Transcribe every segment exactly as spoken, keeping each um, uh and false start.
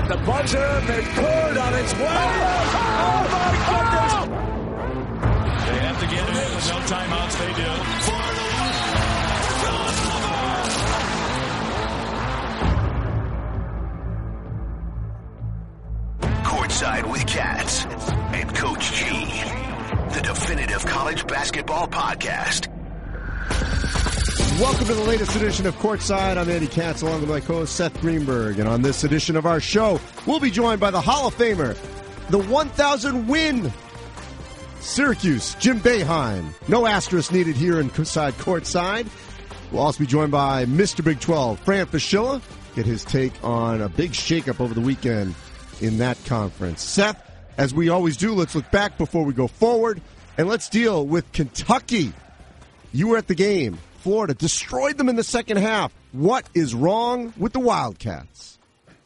at the buzzer. McCord on its way. Oh, my goodness. They have to get it in with no timeouts. They do. For the Courtside with Cats and Coach G, the definitive college basketball podcast. Welcome to the latest edition of Courtside. I'm Andy Katz, along with my co-host Seth Greenberg. And on this edition of our show, we'll be joined by the Hall of Famer, the one thousand win Syracuse, Jim Boeheim. No asterisk needed here inside Courtside. We'll also be joined by Mister Big twelve, Fran Fraschilla. Get his take on a big shakeup over the weekend in that conference. Seth, as we always do, let's look back before we go forward, and let's deal with Kentucky. You were at the game. Florida destroyed them in the second half. What is wrong with the Wildcats?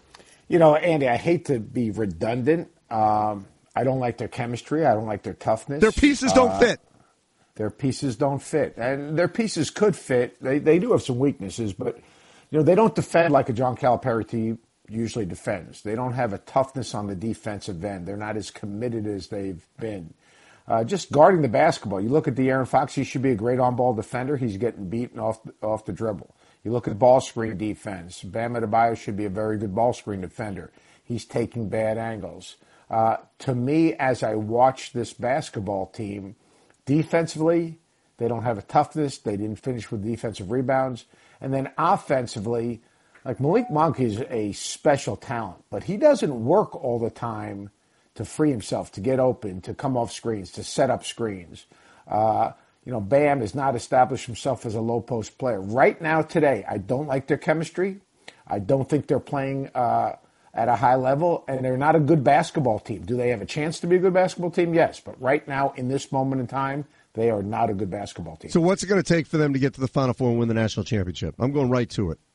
You know, Andy, I hate to be redundant. Um, I don't like their chemistry. I don't like their toughness. Their pieces don't uh, fit. Their pieces don't fit. And their pieces could fit. They they do have some weaknesses, but you know, they don't defend like a John Calipari team usually defends. They don't have a toughness on the defensive end. They're not as committed as they've been. Uh, just guarding the basketball. You look at De'Aaron Fox, he should be a great on-ball defender. He's getting beaten off, off the dribble. You look at ball screen defense. Bam Adebayo should be a very good ball screen defender. He's taking bad angles. Uh, to me, as I watch this basketball team, defensively, they don't have a toughness. They didn't finish with defensive rebounds. And then offensively, like Malik Monk is a special talent, but he doesn't work all the time to free himself, to get open, to come off screens, to set up screens. Uh, you know, Bam has not established himself as a low-post player. Right now, today, I don't like their chemistry. I don't think they're playing uh, at a high level, and they're not a good basketball team. Do they have a chance to be a good basketball team? Yes, but right now, in this moment in time, they are not a good basketball team. So what's it going to take for them to get to the Final Four and win the national championship? I'm going right to it.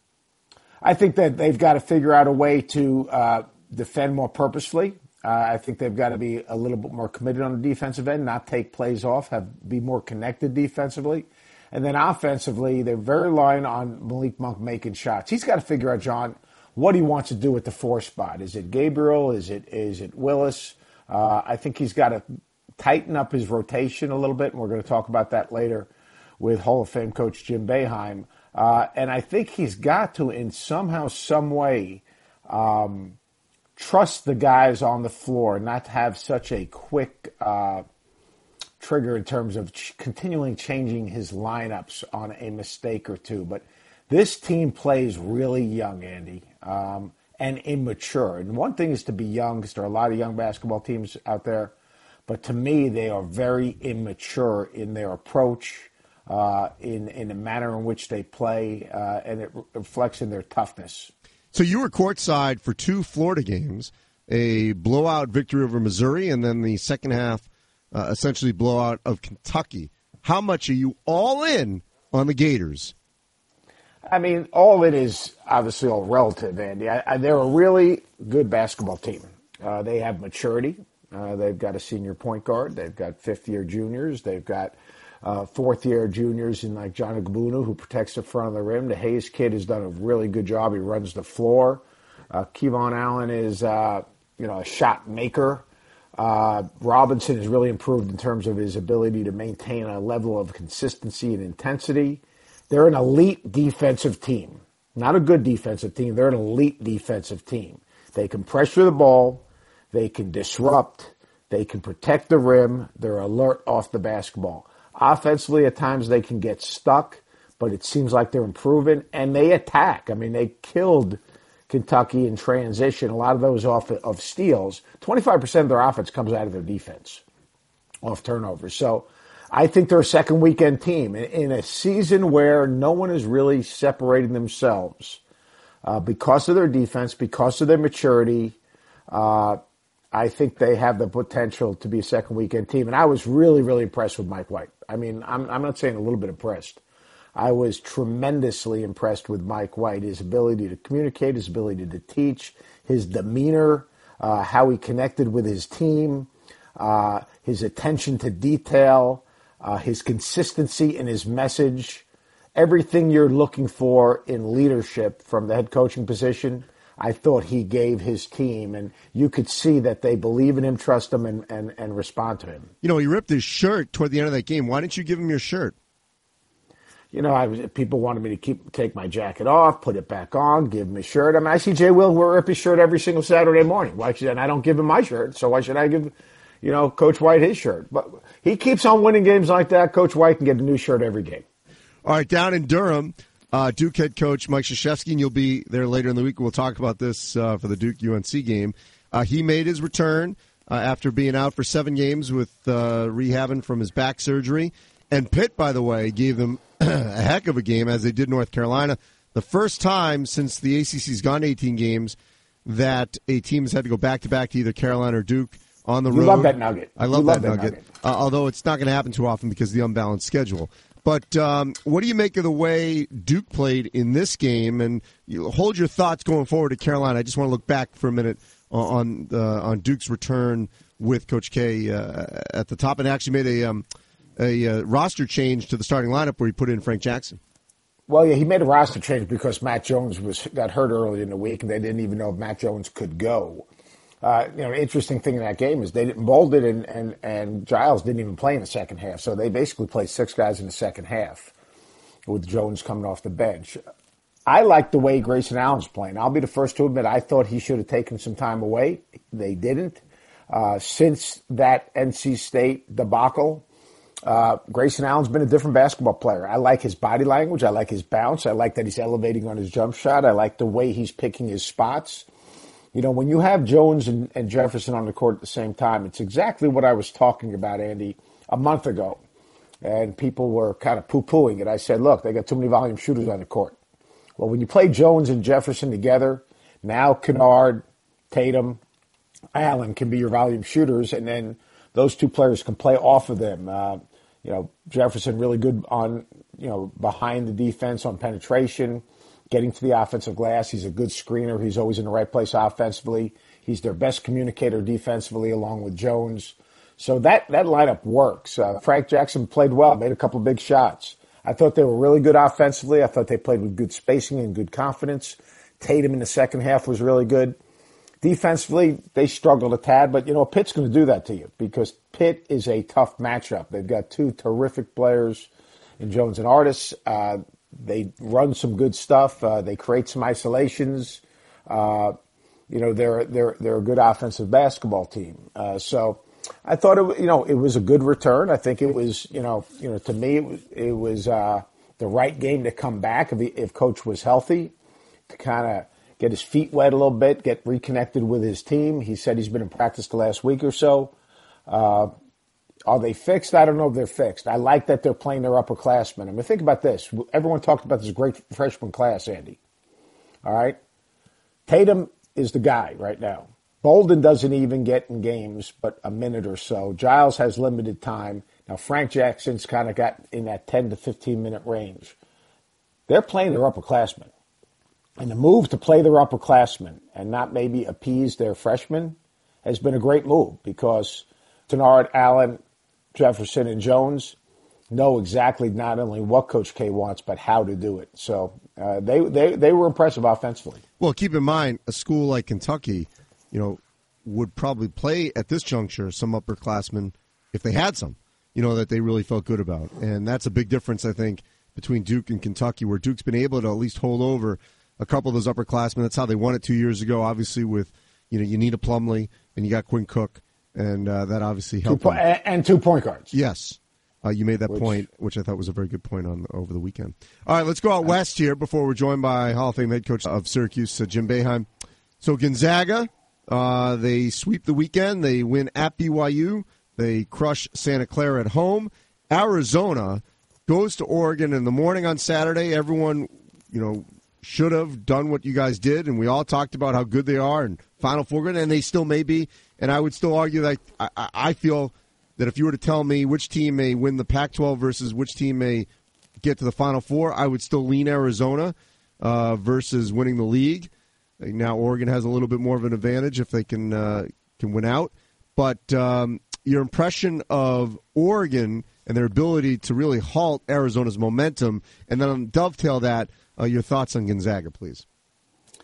I think that they've got to figure out a way to uh, defend more purposefully. Uh, I think they've got to be a little bit more committed on the defensive end, not take plays off, have be more connected defensively. And then offensively, they're very reliant on Malik Monk making shots. He's got to figure out, John, what he wants to do with the four spot. Is it Gabriel? Is it is it Willis? Uh, I think he's got to tighten up his rotation a little bit, and we're going to talk about that later with Hall of Fame coach Jim Boeheim. Uh, and I think he's got to, in somehow, some way, um, trust the guys on the floor, not to have such a quick uh, trigger in terms of ch- continually changing his lineups on a mistake or two. But this team plays really young, Andy, um, and immature. And one thing is to be young, because there are a lot of young basketball teams out there. But to me, they are very immature in their approach, uh, in, in the manner in which they play, uh, and it re- reflects in their toughness. So you were courtside for two Florida games, a blowout victory over Missouri, and then the second half, uh, essentially blowout of Kentucky. How much are you all in on the Gators? I mean, all it is obviously all relative, Andy. I, I, they're a really good basketball team. Uh, they have maturity. Uh, they've got a senior point guard. They've got fifth-year juniors. They've got uh, fourth-year juniors in like John Agbunu, who protects the front of the rim. The Hayes kid has done a really good job. He runs the floor. Uh, Kevon Allen is, uh, you know, a shot maker. Uh, Robinson has really improved in terms of his ability to maintain a level of consistency and intensity. They're an elite defensive team. Not a good defensive team. They're an elite defensive team. They can pressure the ball. They can disrupt. They can protect the rim. They're alert off the basketball. Offensively, at times they can get stuck, but it seems like they're improving. And they attack. I mean, they killed Kentucky in transition. A lot of those off of steals. twenty-five percent of their offense comes out of their defense, off turnovers. So I think they're a second weekend team. In a season where no one is really separating themselves uh, because of their defense, because of their maturity, uh, I think they have the potential to be a second weekend team. And I was really, really impressed with Mike White. I mean, I'm, I'm not saying a little bit impressed. I was tremendously impressed with Mike White, his ability to communicate, his ability to teach, his demeanor, uh, how he connected with his team, uh, his attention to detail, uh, his consistency in his message, everything you're looking for in leadership from the head coaching position. I thought he gave his team, and you could see that they believe in him, trust him, and, and, and respond to him. You know, he ripped his shirt toward the end of that game. Why didn't you give him your shirt? You know, I was, people wanted me to keep take my jacket off, put it back on, give him his shirt. I mean, I see Jay Will rip his shirt every single Saturday morning. Why should, and I don't give him my shirt, so why should I give, you know, Coach White his shirt? But he keeps on winning games like that. Coach White can get a new shirt every game. All right, down in Durham, uh, Duke head coach Mike Krzyzewski, and you'll be there later in the week. We'll talk about this uh, for the Duke U N C game. Uh, he made his return uh, after being out for seven games with uh, rehabbing from his back surgery. And Pitt, by the way, gave them a heck of a game, as they did North Carolina. The first time since the A C C's gone to eighteen games that a team has had to go back-to-back to either Carolina or Duke on the you road. You love that nugget. I love, love that, that nugget, nugget. Uh, although it's not going to happen too often because of the unbalanced schedule. But um, what do you make of the way Duke played in this game? And you hold your thoughts going forward to Carolina. I just want to look back for a minute on uh, on Duke's return with Coach K uh, at the top, and actually made a um, a uh, roster change to the starting lineup where he put in Frank Jackson. Well, yeah, he made a roster change because Matt Jones was got hurt early in the week, and they didn't even know if Matt Jones could go. Uh, you know, the interesting thing in that game is they didn't Bolden and, and, and Giles didn't even play in the second half, so they basically played six guys in the second half with Jones coming off the bench. I like the way Grayson Allen's playing. I'll be the first to admit I thought he should have taken some time away. They didn't. Uh, since that N C State debacle, uh, Grayson Allen's been a different basketball player. I like his body language. I like his bounce. I like that he's elevating on his jump shot. I like the way he's picking his spots. You know, when you have Jones and, and Jefferson on the court at the same time, it's exactly what I was talking about, Andy, a month ago. And people were kind of poo-pooing it. I said, look, they got too many volume shooters on the court. Well, when you play Jones and Jefferson together, now Kennard, Tatum, Allen can be your volume shooters, and then those two players can play off of them. Uh, you know, Jefferson really good on, you know, behind the defense on penetration, getting to the offensive glass. He's a good screener. He's always in the right place offensively. He's their best communicator defensively, along with Jones. So that, that lineup works. Uh, Frank Jackson played well, made a couple of big shots. I thought they were really good offensively. I thought they played with good spacing and good confidence. Tatum in the second half was really good. Defensively, they struggled a tad, but, you know, Pitt's going to do that to you because Pitt is a tough matchup. They've got two terrific players in Jones and Artis. Uh, they run some good stuff. Uh, they create some isolations. Uh, you know, they're they're they're a good offensive basketball team. Uh, so I thought it, you know, it was a good return. I think it was, you know, you know, to me it was it was uh, the right game to come back if he, if Coach was healthy, to kind of get his feet wet a little bit, get reconnected with his team. He said he's been in practice the last week or so. Uh, are they fixed? I don't know if they're fixed. I like that they're playing their upperclassmen. I mean, think about this. Everyone talked about this great freshman class, Andy. All right? Tatum is the guy right now. Bolden doesn't even get in games but a minute or so. Giles has limited time. Now, Frank Jackson's kind of got in that ten to fifteen minute range. They're playing their upperclassmen. And the move to play their upperclassmen and not maybe appease their freshmen has been a great move because Kennard, Allen, Jefferson, and Jones know exactly not only what Coach K wants, but how to do it. So uh, they, they they were impressive offensively. Well, keep in mind, a school like Kentucky, you know, would probably play at this juncture some upperclassmen if they had some, you know, that they really felt good about. And that's a big difference, I think, between Duke and Kentucky, where Duke's been able to at least hold over a couple of those upperclassmen. That's how they won it two years ago, obviously, with, you know, you need a Plumlee, and you got Quinn Cook, and uh, that obviously helped. Two po- and two point guards. Yes. Uh, you made that which, point, which I thought was a very good point on over the weekend. All right, let's go out west here before we're joined by Hall of Fame head coach of Syracuse, uh, Jim Boeheim. So Gonzaga, uh, they sweep the weekend. They win at B Y U. They crush Santa Clara at home. Arizona goes to Oregon in the morning on Saturday. Everyone, you know, should have done what you guys did, and we all talked about how good they are and Final Four good, and they still may be. And I would still argue that I, I feel that if you were to tell me which team may win the Pac twelve versus which team may get to the Final Four, I would still lean Arizona uh, versus winning the league. Now Oregon has a little bit more of an advantage if they can uh, can win out. But um, your impression of Oregon and their ability to really halt Arizona's momentum, and then dovetail that, uh, your thoughts on Gonzaga, please.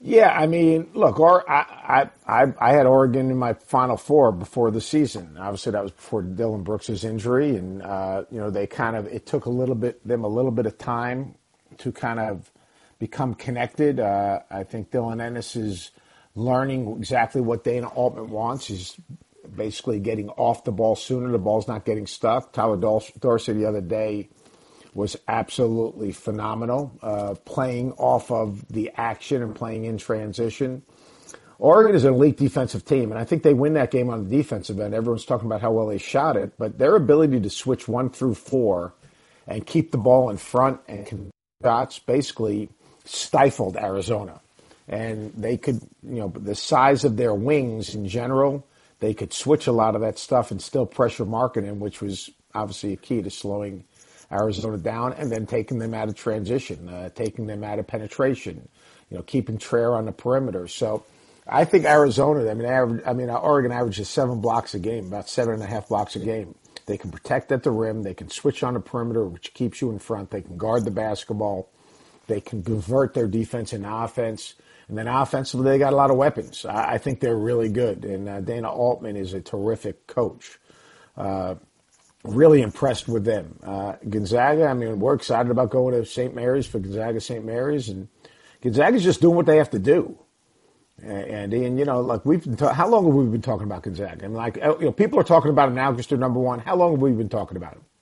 Yeah, I mean, look, or, I, I I had Oregon in my Final Four before the season. Obviously, that was before Dylan Brooks' injury, and uh, you know they kind of it took a little bit them a little bit of time to kind of become connected. Uh, I think Dylan Ennis is learning exactly what Dana Altman wants. He's basically getting off the ball sooner. The ball's not getting stuck. Tyler Dorsey the other day was absolutely phenomenal, uh, playing off of the action and playing in transition. Oregon is an elite defensive team, and I think they win that game on the defensive end. Everyone's talking about how well they shot it, but their ability to switch one through four and keep the ball in front and shots basically stifled Arizona. And they could, you know, the size of their wings in general, they could switch a lot of that stuff and still pressure Markkanen, which was obviously a key to slowing Arizona down and then taking them out of transition, uh, taking them out of penetration, you know, keeping Traore on the perimeter. So I think Arizona, I mean, average, I mean, Oregon averages seven blocks a game, about seven and a half blocks a game. They can protect at the rim. They can switch on the perimeter, which keeps you in front. They can guard the basketball. They can convert their defense into offense. And then offensively, they got a lot of weapons. I, I think they're really good. And uh, Dana Altman is a terrific coach. Uh, Really impressed with them. Uh, Gonzaga, I mean, we're excited about going to Saint Mary's for Gonzaga Saint Mary's, and Gonzaga's just doing what they have to do. And, and you know, like we've been ta- how long have we been talking about Gonzaga? And like, you know, people are talking about them now because they're number one. How long have we been talking about them?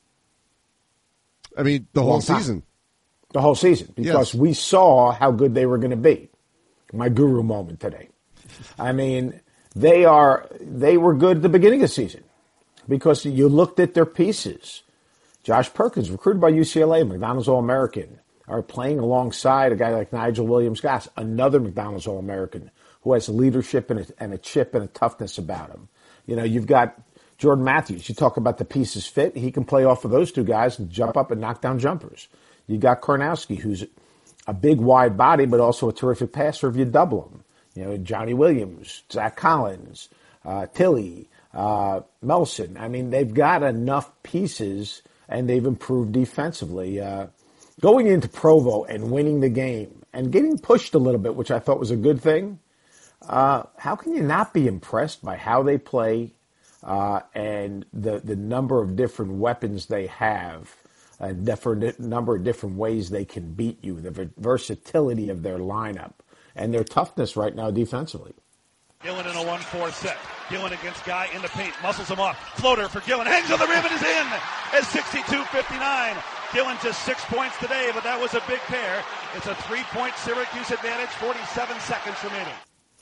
I mean, the whole season. The whole season, because yes. we saw how good they were going to be. My guru moment today. I mean, they are they were good at the beginning of the season. Because you looked at their pieces. Josh Perkins, recruited by U C L A, McDonald's All-American, are playing alongside a guy like Nigel Williams-Goss, another McDonald's All-American, who has leadership and a, and a chip and a toughness about him. You know, you've got Jordan Matthews. You talk about the pieces fit. He can play off of those two guys and jump up and knock down jumpers. You got Karnowski, who's a big, wide body, but also a terrific passer if you double him. You know, Johnny Williams, Zach Collins, uh, Tilly, Uh, Melson. I mean, they've got enough pieces, and they've improved defensively. Uh, going into Provo and winning the game and getting pushed a little bit, which I thought was a good thing, uh, how can you not be impressed by how they play uh, and the, the number of different weapons they have, a different number of different ways they can beat you, the versatility of their lineup, and their toughness right now defensively. Gillen in a one four set. Gillen against Guy in the paint. Muscles him off. Floater for Gillen. Hangs on the rim and is in. It's sixty-two fifty-nine. Gillen just six points today, but that was a big pair. It's a three-point Syracuse advantage. forty-seven seconds remaining.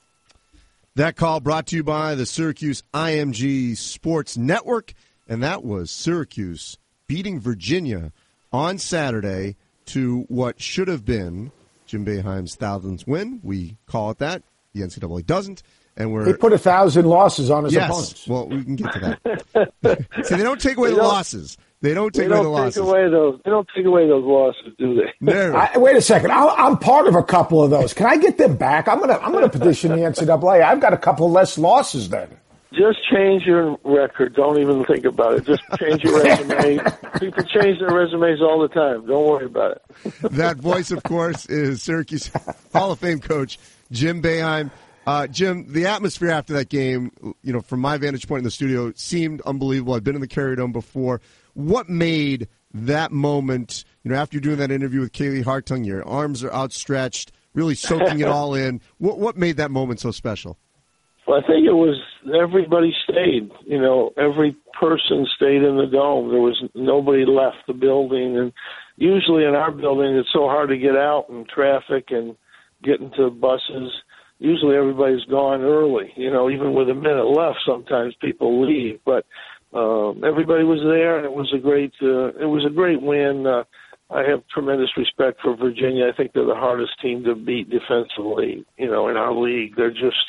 That call brought to you by the Syracuse I M G Sports Network. And that was Syracuse beating Virginia on Saturday to what should have been Jim Boeheim's thousandth win. We call it that. The N C double A doesn't. And we're, he put a thousand losses on his yes, opponents. Well, we can get to that. See, they don't take away they the don't, losses. They don't take they away don't the take losses. Away those, they don't take away those losses, do they? No. I, wait a second. I'll, I'm part of a couple of those. Can I get them back? I'm gonna I'm gonna petition the N C double A. I've got a couple less losses then. Just change your record. Don't even think about it. Just change your resume. People change their resumes all the time. Don't worry about it. That voice, of course, is Syracuse Hall of Fame coach Jim Boeheim. Uh, Jim, the atmosphere after that game, you know, from my vantage point in the studio, seemed unbelievable. I've been in the Carrier Dome before. What made that moment, you know, after you're doing that interview with Kaylee Hartung, your arms are outstretched, really soaking it all in. What what made that moment so special? Well, I think it was everybody stayed. You know, every person stayed in the dome. There was nobody left the building. And usually in our building, it's so hard to get out and traffic and get into buses. Usually everybody's gone early, you know, even with a minute left, sometimes people leave, but, um, everybody was there and it was a great, uh, it was a great win. Uh, I have tremendous respect for Virginia. I think they're the hardest team to beat defensively, you know, in our league. They're just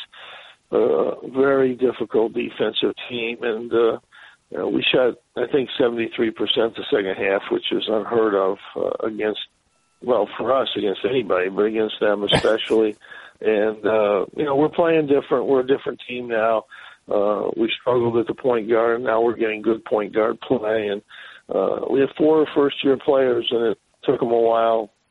a very difficult defensive team. And, uh, you know, we shot, I think, seventy-three percent the second half, which is unheard of, uh, against, well, for us, against anybody, but against them especially. And, uh, you know, we're playing different. We're a different team now. Uh, we struggled at the point guard, and now we're getting good point guard play. And uh, we have four first-year players, and it took them a while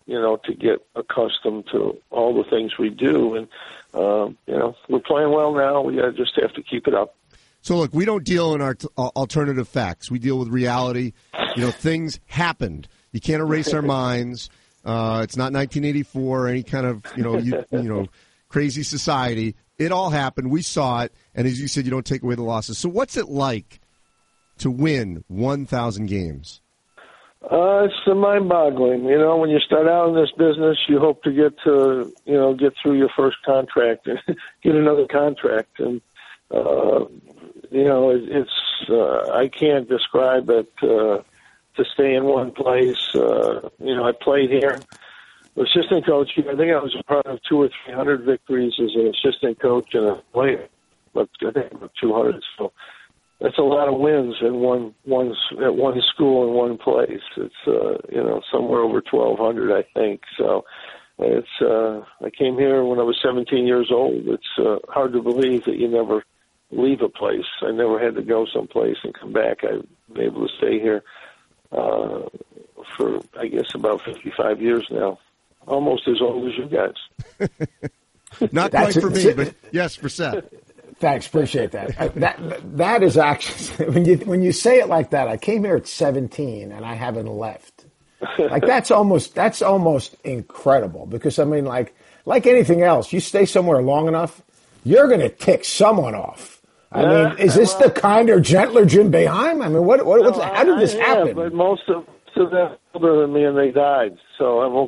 you know, to get accustomed to all the things we do. And, uh, you know, we're playing well now. We gotta just have to keep it up. So, look, we don't deal in our t- alternative facts. We deal with reality. You know, things happened. You can't erase our minds. Uh, it's not nineteen eighty-four or any kind of, you know, you, you know, crazy society. It all happened. We saw it. And as you said, you don't take away the losses. So what's it like to win one thousand games? Uh, it's mind-boggling. You know, when you start out in this business, you hope to get to, you know, get through your first contract and get another contract. And, uh, you know, it, it's, uh, I can't describe it, uh, to stay in one place. Uh, you know, I played here. Assistant coach, I think I was a part of two or three hundred victories as an assistant coach and a player. But I think about two hundred. So that's a lot of wins in one one at one school in one place. It's uh, you know somewhere over twelve hundred, I think. So it's uh, I came here when I was seventeen years old. It's uh, hard to believe that you never leave a place. I never had to go someplace and come back. I've been able to stay here uh, for I guess about fifty-five years now. Almost as old as you guys. Not quite for me, but yes, for Seth. Thanks, appreciate that. Uh, that that is actually when you when you say it like that. I came here at seventeen and I haven't left. Like that's almost that's almost incredible because I mean, like like anything else, you stay somewhere long enough, you're going to tick someone off. I yeah, mean, is this well, the kinder, gentler Jim Boeheim? I mean, what what what's, how did this I happen? Have, but most of to them older than me and they died, so I'm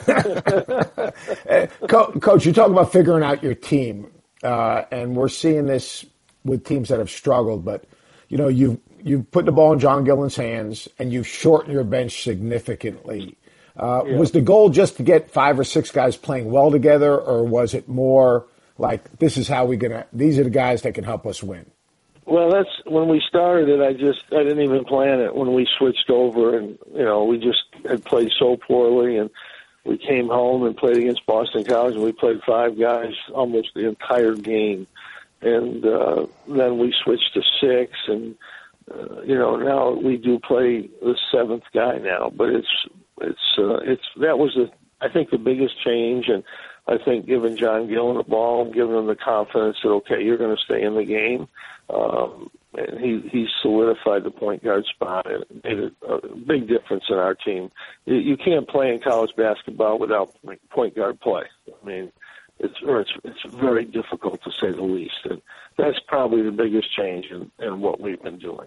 okay. Coach, you talk about figuring out your team, uh, and we're seeing this with teams that have struggled. But you know, you you put the ball in John Gillen's hands, and you shorten your bench significantly. Uh, yeah. Was the goal just to get five or six guys playing well together, or was it more like this is how we gonna? These are the guys that can help us win. Well, that's when we started it. I just I didn't even plan it when we switched over, and you know we just had played so poorly, and we came home and played against Boston College, and we played five guys almost the entire game, and uh, then we switched to six, and uh, you know now we do play the seventh guy now, but it's it's uh, it's that was the I think the biggest change, and I think giving John Gillen the ball and giving him the confidence that okay you're going to stay in the game. Um, and he, he solidified the point guard spot and made a, a big difference in our team. You, you can't play in college basketball without point guard play. I mean, it's or it's it's very difficult to say the least, and that's probably the biggest change in, in what we've been doing.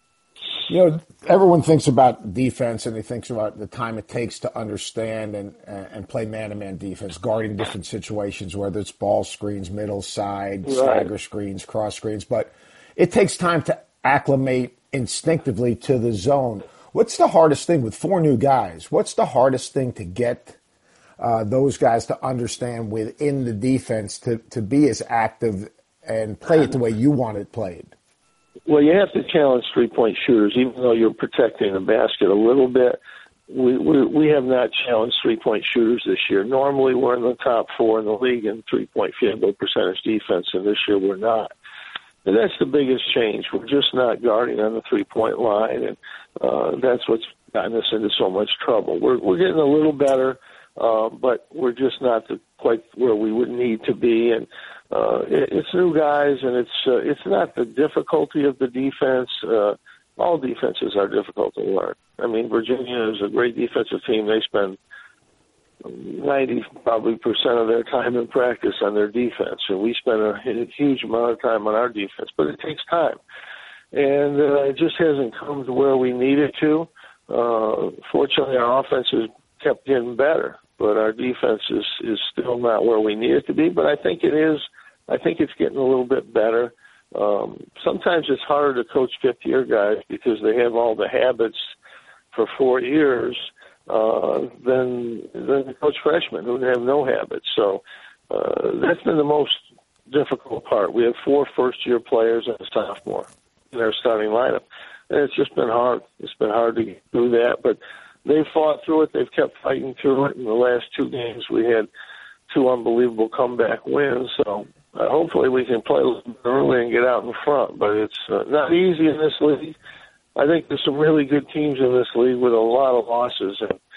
You know, everyone thinks about defense, and they think about the time it takes to understand and and play man-to-man defense, guarding different situations, whether it's ball screens, middle, side, right. stagger screens, cross screens, but it takes time to acclimate instinctively to the zone. What's the hardest thing with four new guys? What's the hardest thing to get uh, those guys to understand within the defense to, to be as active and play it the way you want it played? Well, you have to challenge three-point shooters, even though you're protecting the basket a little bit. We, we we have not challenged three-point shooters this year. Normally, we're in the top four in the league in three-point field goal percentage defense, and this year we're not. And that's the biggest change. We're just not guarding on the three-point line, and uh, that's what's gotten us into so much trouble. We're we're getting a little better, uh, but we're just not the, quite where we would need to be. And uh, it, it's new guys, and it's uh, it's not the difficulty of the defense. Uh, all defenses are difficult to learn. I mean, Virginia is a great defensive team. They spend ninety probably percent of their time in practice on their defense, and we spend a huge amount of time on our defense. But it takes time, and uh, it just hasn't come to where we need it to. Uh, fortunately, our offense has kept getting better, but our defense is is still not where we need it to be. But I think it is. I think it's getting a little bit better. Um, sometimes it's harder to coach fifth-year guys because they have all the habits for four years. Uh, than than the coach freshmen who have no habits. So uh, that's been the most difficult part. We have four first-year players and a sophomore in our starting lineup, and it's just been hard. It's been hard to get through that, but they've fought through it. They've kept fighting through it. In the last two games, we had two unbelievable comeback wins. So uh, hopefully we can play a little bit early and get out in front, but it's uh, not easy in this league. I think there's some really good teams in this league with a lot of losses, and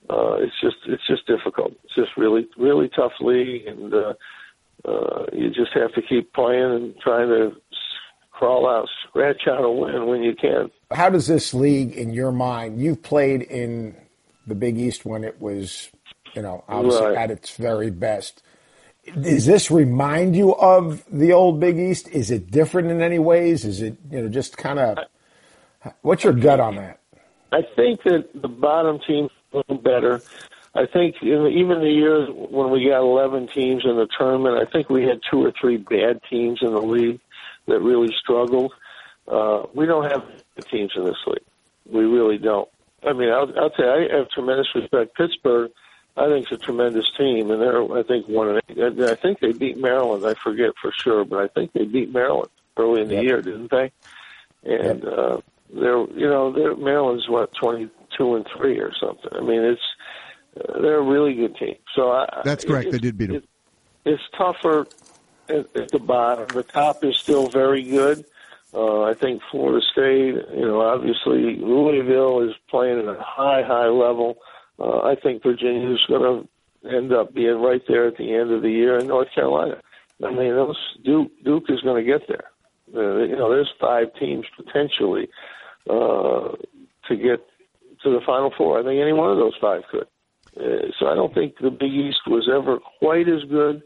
uh, it's just it's just difficult. It's just really really tough league, and uh, uh, you just have to keep playing and trying to crawl out, scratch out a win when you can. How does this league, in your mind, you've played in the Big East when it was, you know, obviously right. at its very best. Does this remind you of the old Big East? Is it different in any ways? Is it, you know, just kind of, what's your gut on that? I think that the bottom teams are a little better. I think in, even the years when we got eleven teams in the tournament, I think we had two or three bad teams in the league that really struggled. Uh, we don't have teams in this league. We really don't. I mean, I'll, I'll tell you, I have tremendous respect. Pittsburgh, I think, is a tremendous team, and they're, I think, one of the, I think they beat Maryland. I forget for sure, but I think they beat Maryland early in the yep. year, didn't they? And yep. uh, they're, you know, they're, Maryland's what twenty-two and three or something. I mean, it's uh, they're a really good team. So I, that's correct. It, they did beat them. It, it's tougher at, at the bottom. The top is still very good. Uh, I think Florida State, you know, obviously Louisville is playing at a high, high level. Uh, I think Virginia is going to end up being right there at the end of the year in North Carolina. I mean, those Duke, Duke is going to get there. Uh, you know, there's five teams potentially uh, to get to the Final Four. I think any one of those five could. Uh, so I don't think the Big East was ever quite as good,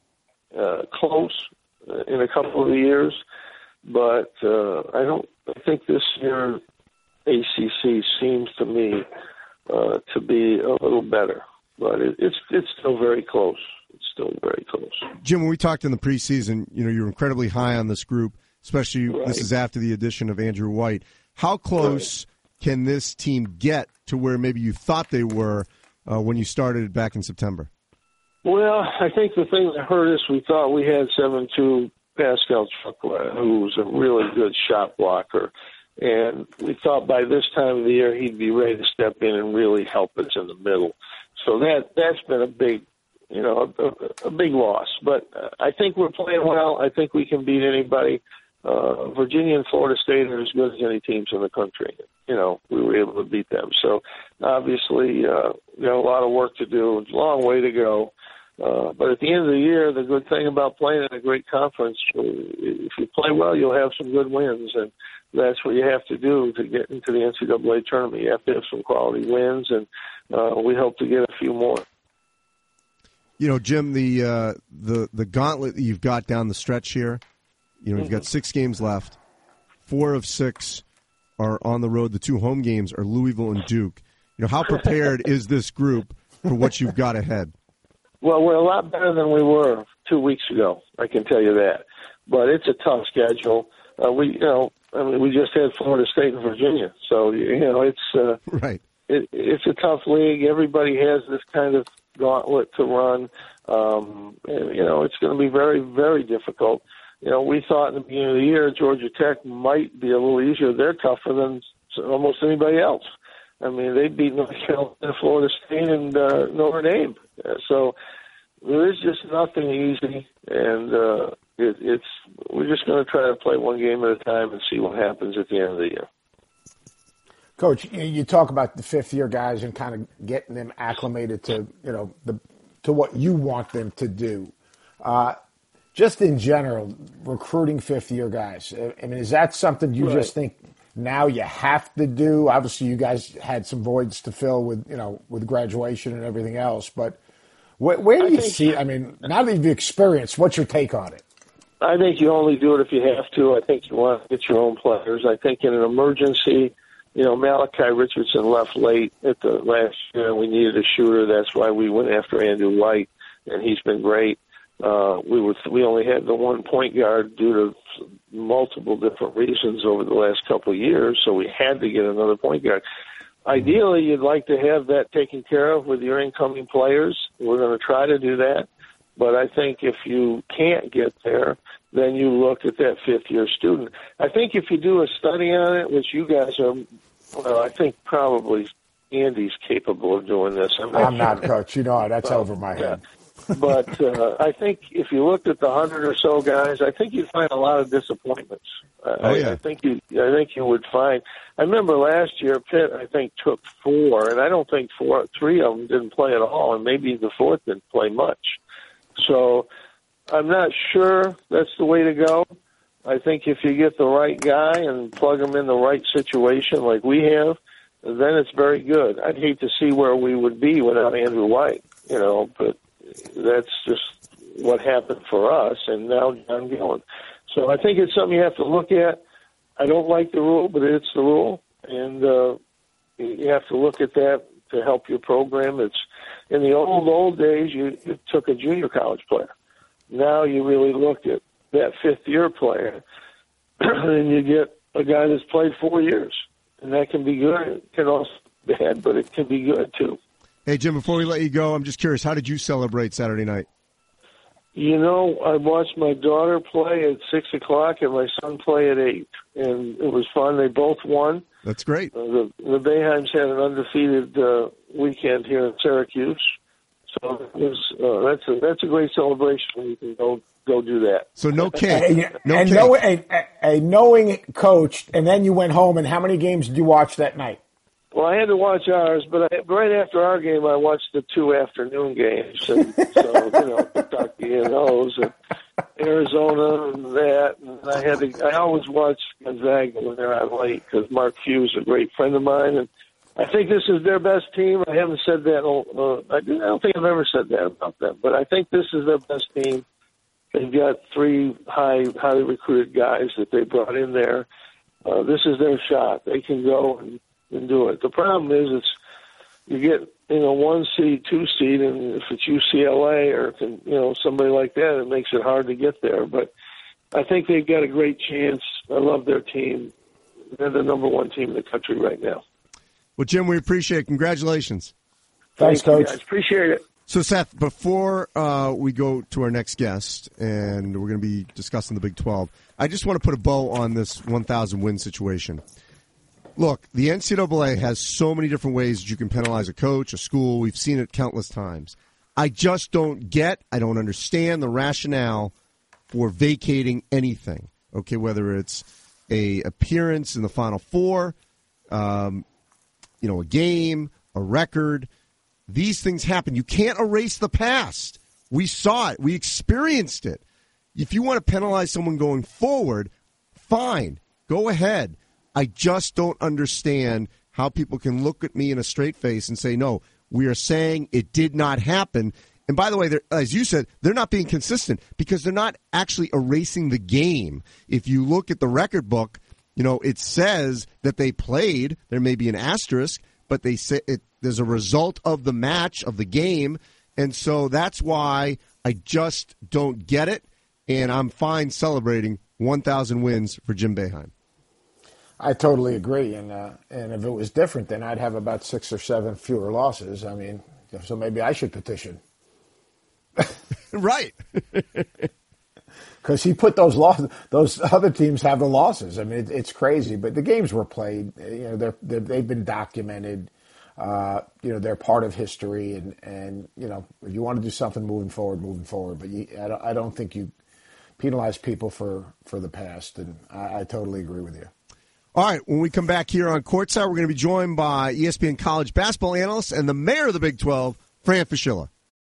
uh, close uh, in a couple of years. But uh, I don't. I think this year A C C seems to me uh, to be a little better, but it, it's it's still very close. It's still very close. Jim, when we talked in the preseason, you know, you're incredibly high on this group, especially right. this is after the addition of Andrew White. How close right. can this team get to where maybe you thought they were uh, when you started back in September? Well, I think the thing that hurt us, we thought we had seven two. Pascal Chukwu, who was a really good shot blocker. And we thought by this time of the year he'd be ready to step in and really help us in the middle. So that, that's been a big, you know, a, a big loss. But uh, I think we're playing well. I think we can beat anybody. Uh, Virginia and Florida State are as good as any teams in the country. You know, we were able to beat them. So obviously, uh, you know, a lot of work to do. It's a long way to go. Uh, but at the end of the year, the good thing about playing in a great conference, if you play well, you'll have some good wins, and that's what you have to do to get into the N C double A tournament. You have to have some quality wins, and uh, we hope to get a few more. You know, Jim, the uh, the the gauntlet that you've got down the stretch here, you know, mm-hmm. you've got six games left. Four of six are on the road. The two home games are Louisville and Duke. You know, how prepared is this group for what you've got ahead? Well, we're a lot better than we were two weeks ago. I can tell you that. But it's a tough schedule. Uh, we, you know, I mean, we just had Florida State and Virginia, so you know, it's uh, right. It, it's a tough league. Everybody has this kind of gauntlet to run. Um, and, you know, it's going to be very, very difficult. You know, we thought in the beginning of the year Georgia Tech might be a little easier. They're tougher than almost anybody else. I mean, they beat North Carolina, Florida State, and uh, Notre Dame. Uh, so there is just nothing easy, and uh, it, it's we're just going to try to play one game at a time and see what happens at the end of the year. Coach, you talk about the fifth-year guys and kind of getting them acclimated to, you know, the to what you want them to do. Uh, just in general, recruiting fifth-year guys. I mean, is that something you right. just think now you have to do? Obviously, you guys had some voids to fill with, you know, with graduation and everything else. But where, where do I you see? I mean, now that you've experienced, what's your take on it? I think you only do it if you have to. I think you want to get your own players. I think in an emergency, you know, Malachi Richardson left late at the last year. We needed a shooter. That's why we went after Andrew White, and he's been great. Uh, we were we only had the one point guard due to multiple different reasons over the last couple of years, so we had to get another point guard. Ideally, you'd like to have that taken care of with your incoming players. We're going to try to do that. But I think if you can't get there, then you look at that fifth-year student. I think if you do a study on it, which you guys are, well, I think probably Andy's capable of doing this. I'm not, I'm not Coach. You know, that's well, over my head. Yeah. But uh, I think if you looked at the hundred or so guys, I think you'd find a lot of disappointments. Uh, oh, yeah. I, I think you, I think you would find. I remember last year, Pitt, I think, took four, and I don't think four, three of them didn't play at all, and maybe the fourth didn't play much. So I'm not sure that's the way to go. I think if you get the right guy and plug him in the right situation like we have, then it's very good. I'd hate to see where we would be without Andrew White, you know, but that's just what happened for us, and now John Gillen. So I think it's something you have to look at. I don't like the rule, but it's the rule, and uh, you have to look at that to help your program. It's in the old, old days, you, you took a junior college player. Now you really look at that fifth-year player, and you get a guy that's played four years. And that can be good. It can also be bad, but it can be good, too. Hey, Jim, before we let you go, I'm just curious, how did you celebrate Saturday night? You know, I watched my daughter play at six o'clock and my son play at eight. And it was fun. They both won. That's great. Uh, the, the Boeheims had an undefeated uh, weekend here in Syracuse. So it was, uh, that's, a, that's a great celebration when you can go go do that. So no cake. No and cake. know, a, a knowing coach, and then you went home, and how many games did you watch that night? Well, I had to watch ours, but I, right after our game, I watched the two afternoon games. And so, you know, Kentucky and those, and Arizona and that. And I had to, I always watch Gonzaga when they're out late because Mark Few is a great friend of mine. And I think this is their best team. I haven't said that. Uh, I don't think I've ever said that about them, but I think this is their best team. They've got three high, highly recruited guys that they brought in there. Uh, this is their shot. They can go and, and do it. The problem is, it's you get you know one seed, two seed, and if it's U C L A or you know somebody like that, it makes it hard to get there. But I think they've got a great chance. I love their team. They're the number one team in the country right now. Well, Jim, we appreciate it. Congratulations. Thanks, Thank you, Coach. guys. Appreciate it. So, Seth, before uh, we go to our next guest, and we're going to be discussing the Big twelve, I just want to put a bow on this one thousand win situation. Look, the N C double A has so many different ways that you can penalize a coach, a school. We've seen it countless times. I just don't get, I don't understand the rationale for vacating anything, okay, whether it's a appearance in the Final Four, um, you know, a game, a record. These things happen. You can't erase the past. We saw it. We experienced it. If you want to penalize someone going forward, fine. Go ahead. I just don't understand how people can look at me in a straight face and say, no, we are saying it did not happen. And by the way, as you said, they're not being consistent because they're not actually erasing the game. If you look at the record book, you know, it says that they played. There may be an asterisk, but they say it, there's a result of the match, of the game. And so that's why I just don't get it. And I'm fine celebrating one thousand wins for Jim Boeheim. I totally agree. And uh, and if it was different, then I'd have about six or seven fewer losses. I mean, so maybe I should petition. Right. Because he put those losses, those other teams have the losses. I mean, it, it's crazy. But the games were played. You know, they're, they're, they've been documented. Uh, you know, they're part of history. And, and, you know, if you want to do something moving forward, moving forward. But you, I, don't, I don't think you penalize people for, for the past. And I, I totally agree with you. All right, when we come back here on Courtside, we're going to be joined by E S P N college basketball analyst and the mayor of the Big twelve, Fran Fraschilla.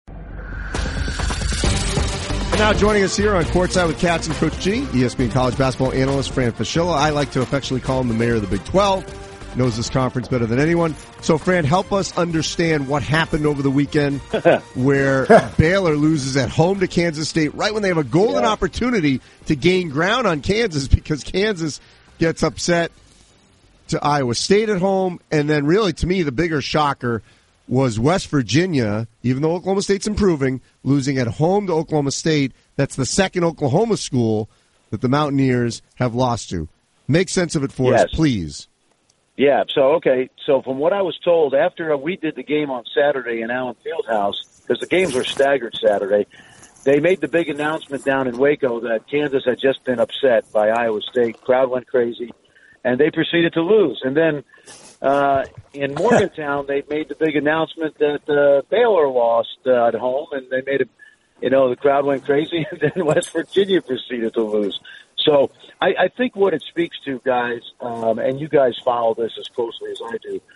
And now joining us here on Courtside with Cats and Coach G, E S P N college basketball analyst Fran Fraschilla. I like to affectionately call him the mayor of the Big twelve. Knows this conference better than anyone. So, Fran, help us understand what happened over the weekend where Baylor loses at home to Kansas State right when they have a golden yeah. opportunity to gain ground on Kansas because Kansas gets upset to Iowa State at home. And then really, to me, the bigger shocker was West Virginia, even though Oklahoma State's improving, losing at home to Oklahoma State. That's the second Oklahoma school that the Mountaineers have lost to. Make sense of it for yes. us, please. Yeah, so, okay, so from what I was told, after we did the game on Saturday in Allen Fieldhouse, because the games were staggered Saturday, they made the big announcement down in Waco that Kansas had just been upset by Iowa State. Crowd went crazy, and they proceeded to lose. And then uh, in Morgantown, they made the big announcement that uh, Baylor lost uh, at home, and they made a you know, the crowd went crazy, and then West Virginia proceeded to lose. So I, I think what it speaks to, guys, um, and you guys follow this as closely as I do,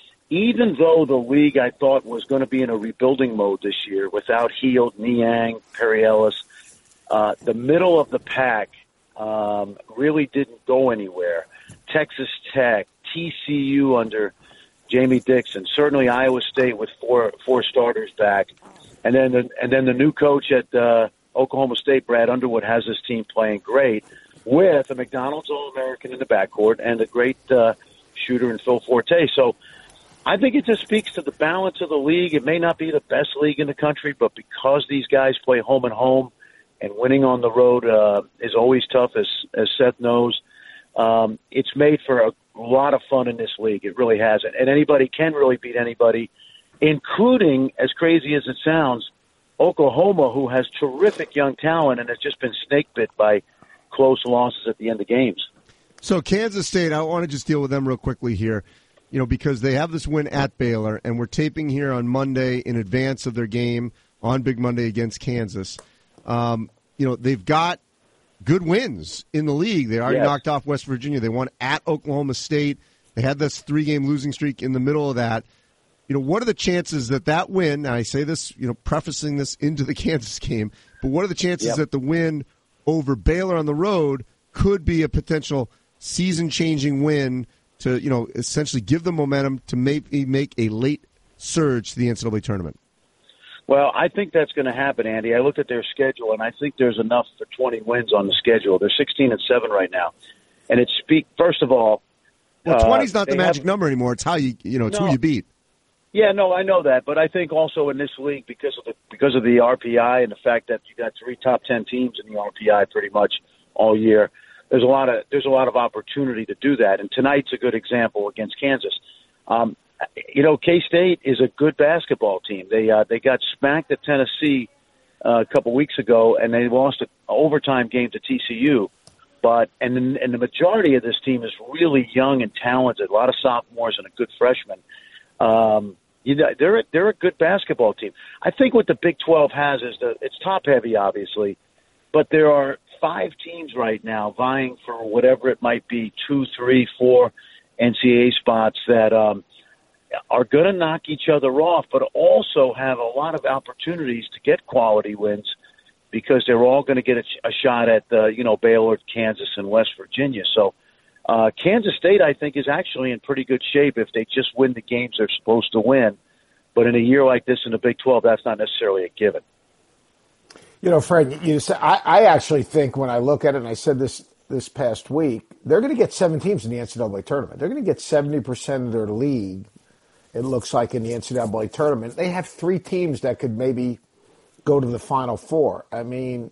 even though the league I thought was going to be in a rebuilding mode this year without Hield, Niang, Perry Ellis, uh, the middle of the pack um, really didn't go anywhere. Texas Tech, T C U under Jamie Dixon, certainly Iowa State with four four starters back, and then the, and then the new coach at uh, Oklahoma State, Brad Underwood, has his team playing great with a McDonald's All-American in the backcourt and a great uh, shooter in Phil Forte. So I think it just speaks to the balance of the league. It may not be the best league in the country, but because these guys play home and home, and winning on the road uh, is always tough, as as Seth knows. Um, it's made for a lot of fun in this league. It really has. And anybody can really beat anybody, including, as crazy as it sounds, Oklahoma, who has terrific young talent and has just been snake bit by close losses at the end of games. So Kansas State, I want to just deal with them real quickly here, you know, because they have this win at Baylor, and we're taping here on Monday in advance of their game on Big Monday against Kansas. Um, you know, they've got good wins in the league. They already yes. knocked off West Virginia. They won at Oklahoma State. They had this three-game losing streak in the middle of that. You know, what are the chances that that win, and I say this, you know, prefacing this into the Kansas game, but what are the chances yep. that the win over Baylor on the road could be a potential season-changing win to, you know, essentially give them momentum to maybe make a late surge to the N C double A tournament? Well, I think that's going to happen, Andy. I looked at their schedule, and I think there's enough for twenty wins on the schedule. They're sixteen and seven right now, and it speak first of all. Well, twenty's uh, not the magic number anymore. It's how you, you know, it's no. who you beat. Yeah, no, I know that, but I think also in this league because of the because of the R P I and the fact that you got three top ten teams in the R P I pretty much all year, there's a lot of there's a lot of opportunity to do that, and tonight's a good example against Kansas. Um, You know, K-State is a good basketball team. They uh, they got smacked at Tennessee uh, a couple weeks ago, and they lost an overtime game to T C U. But and and the majority of this team is really young and talented. A lot of sophomores and a good freshman. Um, you know, they're they're a good basketball team. I think what the Big twelve has is that it's top heavy, obviously, but there are five teams right now vying for whatever it might be, two, three, four N C double A spots that. Um, are going to knock each other off, but also have a lot of opportunities to get quality wins because they're all going to get a, a shot at, uh, you know, Baylor, Kansas, and West Virginia. So uh, Kansas State, I think, is actually in pretty good shape if they just win the games they're supposed to win. But in a year like this in the Big twelve, that's not necessarily a given. You know, Fred, you say, I, I actually think when I look at it, and I said this this past week, they're going to get seven teams in the N C double A tournament. They're going to get seventy percent of their league. It looks like in the N C double A tournament, they have three teams that could maybe go to the Final Four. I mean,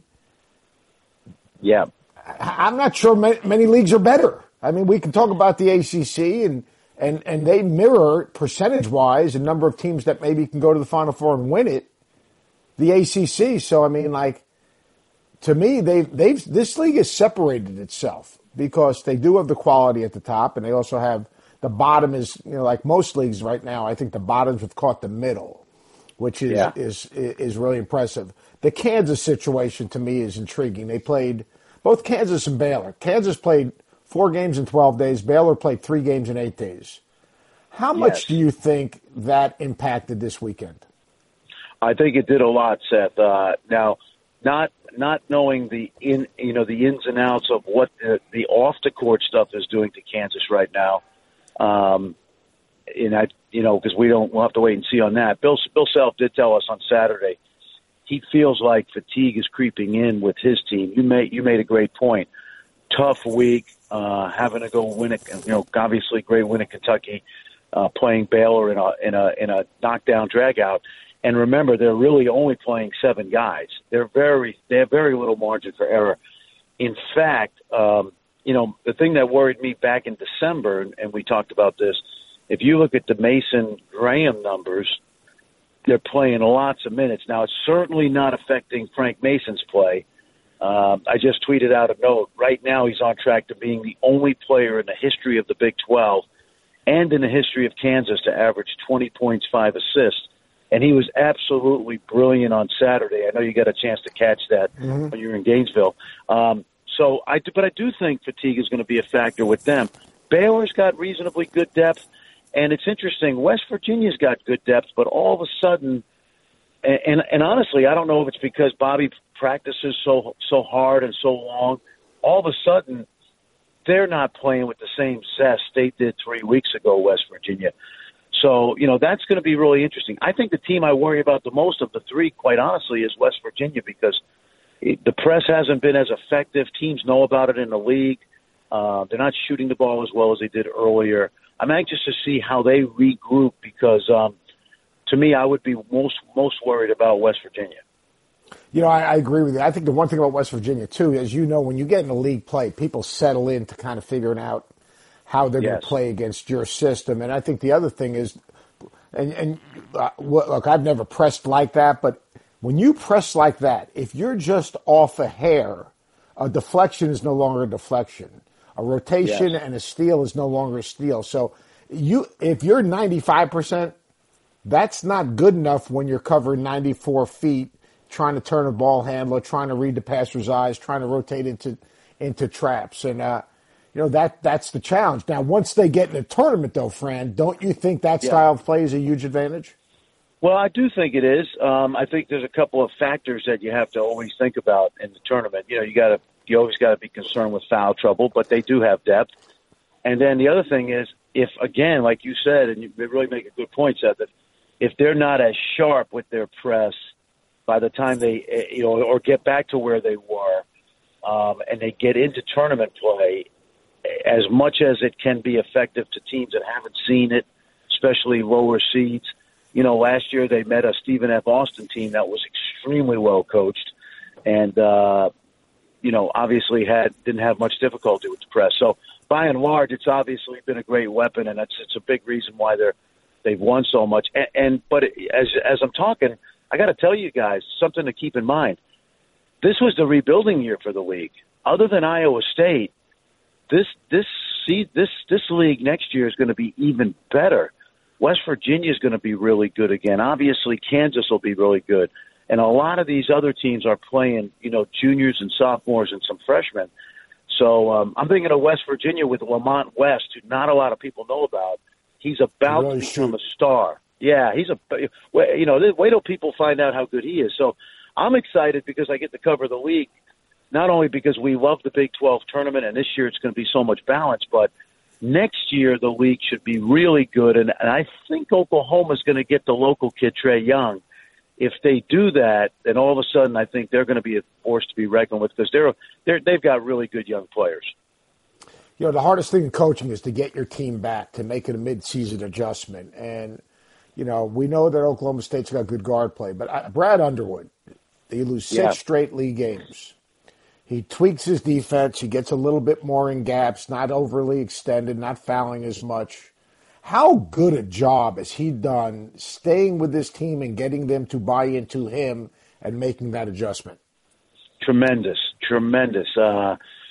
yeah, I'm not sure many, many leagues are better. I mean, we can talk about the A C C, and and, and they mirror percentage-wise a number of teams that maybe can go to the Final Four and win it. The A C C. So I mean, like to me, they they've this league has separated itself because they do have the quality at the top, and they also have. The bottom is, you know, like most leagues right now, I think the bottoms have caught the middle, which is, yeah. is is really impressive. The Kansas situation to me is intriguing. They played both Kansas and Baylor. Kansas played four games in twelve days. Baylor played three games in eight days. How much yes. do you think that impacted this weekend? I think it did a lot, Seth. Uh, now, not not knowing the in you know the ins and outs of what the, the off the court stuff is doing to Kansas right now. Um, and I, you know, because we don't, we'll have to wait and see on that. Bill, Bill Self did tell us on Saturday he feels like fatigue is creeping in with his team. You made, you made a great point. Tough week, uh, having to go win it. You know, obviously great win at Kentucky, uh, playing Baylor in a in a in a knockdown dragout. And remember, they're really only playing seven guys. They're very, they have very little margin for error. In fact. Um, You know, the thing that worried me back in December, and we talked about this, if you look at the Mason Graham numbers, they're playing lots of minutes. Now, it's certainly not affecting Frank Mason's play. Um, I just tweeted out a note. Right now, he's on track to being the only player in the history of the Big twelve and in the history of Kansas to average twenty points, five assists and he was absolutely brilliant on Saturday. I know you got a chance to catch that mm-hmm. when you were in Gainesville. Um, so I, do, but I do think fatigue is going to be a factor with them. Baylor's got reasonably good depth, and it's interesting. West Virginia's got good depth, but all of a sudden, and, and, and honestly, I don't know if it's because Bobby practices so so hard and so long. All of a sudden, they're not playing with the same zest they did three weeks ago, West Virginia. So, you know, that's going to be really interesting. I think the team I worry about the most of the three, quite honestly, is West Virginia because it, the press hasn't been as effective. Teams know about it in the league. Uh, they're not shooting the ball as well as they did earlier. I'm anxious to see how they regroup because, um, to me, I would be most most worried about West Virginia. You know, I, I agree with you. I think the one thing about West Virginia, too, as you know, when you get in a league play, people settle in to kind of figuring out how they're yes. going to play against your system. And I think the other thing is, and, and uh, look, I've never pressed like that, but when you press like that, if you're just off a hair, a deflection is no longer a deflection. A rotation yes. and a steal is no longer a steal. So you, if you're ninety-five percent, that's not good enough when you're covering ninety-four feet, trying to turn a ball handler, trying to read the passer's eyes, trying to rotate into into traps. And, uh, you know, that that's the challenge. Now, once they get in a tournament, though, Fran, don't you think that yeah. style of play is a huge advantage? Well, I do think it is. Um, I think there's a couple of factors that you have to always think about in the tournament. You know, you got to you always got to be concerned with foul trouble, but they do have depth. And then the other thing is, if, again, like you said, and you really make a good point, Seth, that if they're not as sharp with their press by the time they, you know, or get back to where they were, um, and they get into tournament play, as much as it can be effective to teams that haven't seen it, especially lower seeds. You know, last year they met a Stephen F. Austin team that was extremely well coached, and uh, you know, obviously had didn't have much difficulty with the press. So by and large, it's obviously been a great weapon, and it's it's a big reason why they're they've won so much. And, and but as as I'm talking, I got to tell you guys something to keep in mind. This was the rebuilding year for the league. Other than Iowa State, this this see this this league next year is going to be even better. West Virginia is going to be really good again. Obviously, Kansas will be really good. And a lot of these other teams are playing, you know, juniors and sophomores and some freshmen. So um, I'm thinking of West Virginia with Lamont West, who not a lot of people know about. He's about really to become shoot. a star. Yeah, he's a, you know, wait till people find out how good he is. So I'm excited because I get to cover the league, not only because we love the Big twelve tournament, and this year it's going to be so much balance, but next year the league should be really good. And, and I think Oklahoma's going to get the local kid, Trae Young. If they do that, then all of a sudden I think they're going to be a force to be reckoned with because they're, they're, they've got really good young players. You know, the hardest thing in coaching is to get your team back, to make it a mid-season adjustment. And, you know, we know that Oklahoma State's got good guard play, but I, Brad Underwood, they lose six yeah. straight league games. He tweaks his defense. He gets a little bit more in gaps, not overly extended, not fouling as much. How good a job has he done staying with this team and getting them to buy into him and making that adjustment? Tremendous, tremendous. Uh,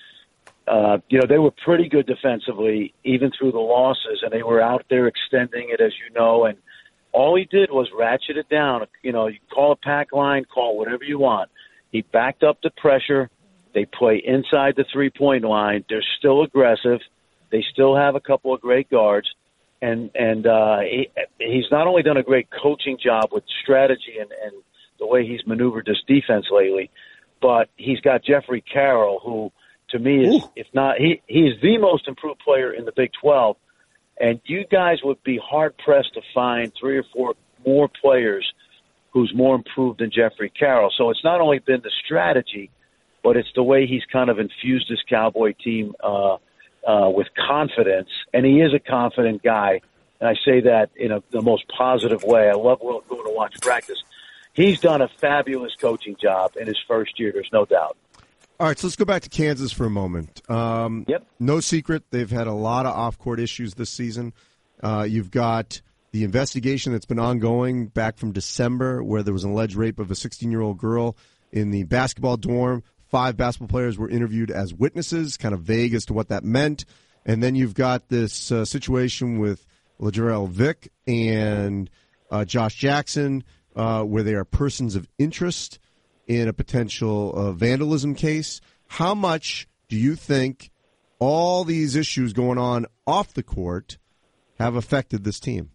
uh, you know, they were pretty good defensively, even through the losses, and they were out there extending it, as you know, and all he did was ratchet it down. You know, you call a pack line, call whatever you want. He backed up the pressure. They play inside the three-point line. They're still aggressive. They still have a couple of great guards. And and uh, he, he's not only done a great coaching job with strategy and, and the way he's maneuvered this defense lately, but he's got Jeffrey Carroll, who to me is, Ooh. if not, he he's the most improved player in the Big twelve. And you guys would be hard-pressed to find three or four more players who's more improved than Jeffrey Carroll. So it's not only been the strategy, but it's the way he's kind of infused this Cowboy team uh, uh, with confidence. And he is a confident guy. And I say that in a, the most positive way. I love going to watch practice. He's done a fabulous coaching job in his first year, there's no doubt. All right, so let's go back to Kansas for a moment. Um, yep. No secret, they've had a lot of off-court issues this season. Uh, you've got the investigation that's been ongoing back from December where there was an alleged rape of a sixteen-year-old girl in the basketball dorm. Five basketball players were interviewed as witnesses, kind of vague as to what that meant. And then you've got this uh, situation with Lajarell Vick and uh, Josh Jackson, uh, where they are persons of interest in a potential uh, vandalism case. How much do you think all these issues going on off the court have affected this team?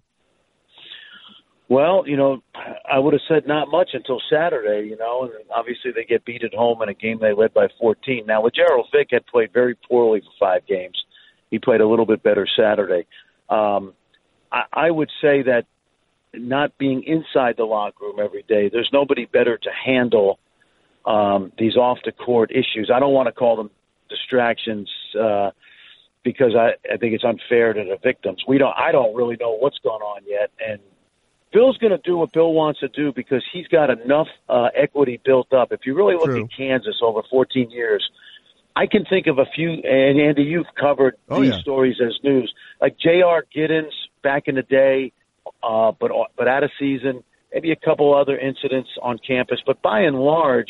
Well, you know, I would have said not much until Saturday, you know, and obviously they get beat at home in a game they led by fourteen. Now, Gerald Vick had played very poorly for five games. He played a little bit better Saturday. Um, I, I would say that not being inside the locker room every day, there's nobody better to handle um, these off-the-court issues. I don't want to call them distractions uh, because I, I think it's unfair to the victims. We don't. I don't really know what's going on yet, and Bill's going to do what Bill wants to do because he's got enough uh, equity built up. If you really look True. at Kansas over fourteen years, I can think of a few, and Andy, you've covered oh, these yeah. stories as news, like J R. Giddens back in the day, uh, but but out of season, maybe a couple other incidents on campus. But by and large,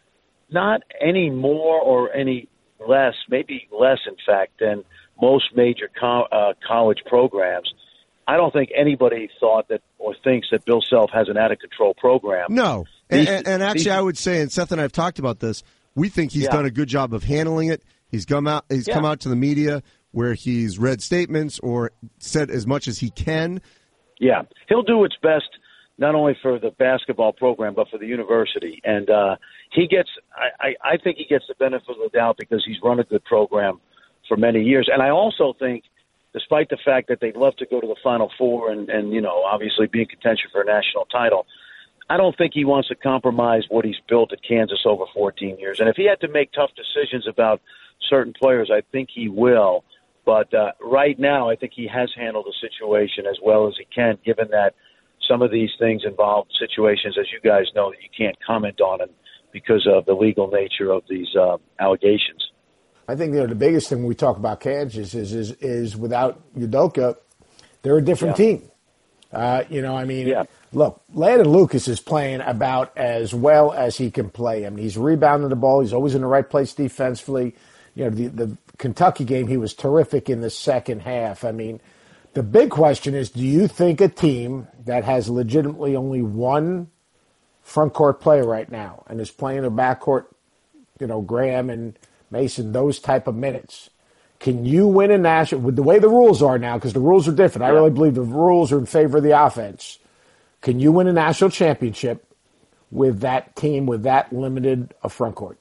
not any more or any less, maybe less, in fact, than most major co- uh, college programs. I don't think anybody thought that or thinks that Bill Self has an out-of-control program. No. These, and, and actually, these, I would say, and Seth and I have talked about this, we think he's yeah. done a good job of handling it. He's come out He's yeah. come out to the media where he's read statements or said as much as he can. Yeah. He'll do what's best, not only for the basketball program, but for the university. And uh, he gets I, I, I think he gets the benefit of the doubt because he's run a good program for many years. And I also think, despite the fact that they'd love to go to the Final Four and, and, you know, obviously be in contention for a national title, I don't think he wants to compromise what he's built at Kansas over fourteen years. And if he had to make tough decisions about certain players, I think he will. But uh, right now, I think he has handled the situation as well as he can, given that some of these things involve situations, as you guys know, that you can't comment on and because of the legal nature of these uh, allegations. I think you know, the biggest thing when we talk about Kansas is is, is without Udoka, they're a different yeah. team. Uh, you know, I mean, yeah. look, Landon Lucas is playing about as well as he can play. I mean, he's rebounding the ball. He's always in the right place defensively. You know, the, the Kentucky game, he was terrific in the second half. I mean, the big question is, do you think a team that has legitimately only one front court player right now and is playing their backcourt, you know, Graham and Mason, those type of minutes, can you win a national with the way the rules are now? Because the rules are different. I really believe the rules are in favor of the offense. Can you win a national championship with that team with that limited a front court?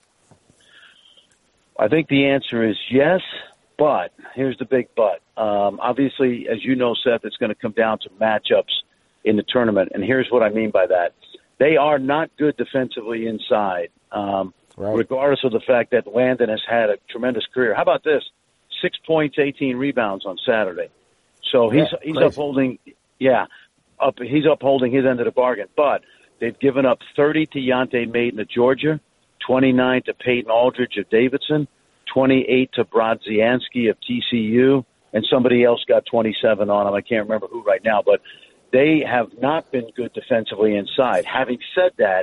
I think the answer is yes, but here's the big but. Um, obviously, as you know, Seth, it's going to come down to matchups in the tournament, and here's what I mean by that. They are not good defensively inside. Um, Right. Regardless of the fact that Landon has had a tremendous career. How about this? Six points, eighteen rebounds on Saturday. So he's yeah, he's crazy. upholding, yeah, up he's upholding his end of the bargain. But they've given up thirty to Yante Maiden of Georgia, twenty-nine to Peyton Aldridge of Davidson, twenty-eight to Brodzianski of T C U, and somebody else got twenty-seven on him. I can't remember who right now, but they have not been good defensively inside. Having said that,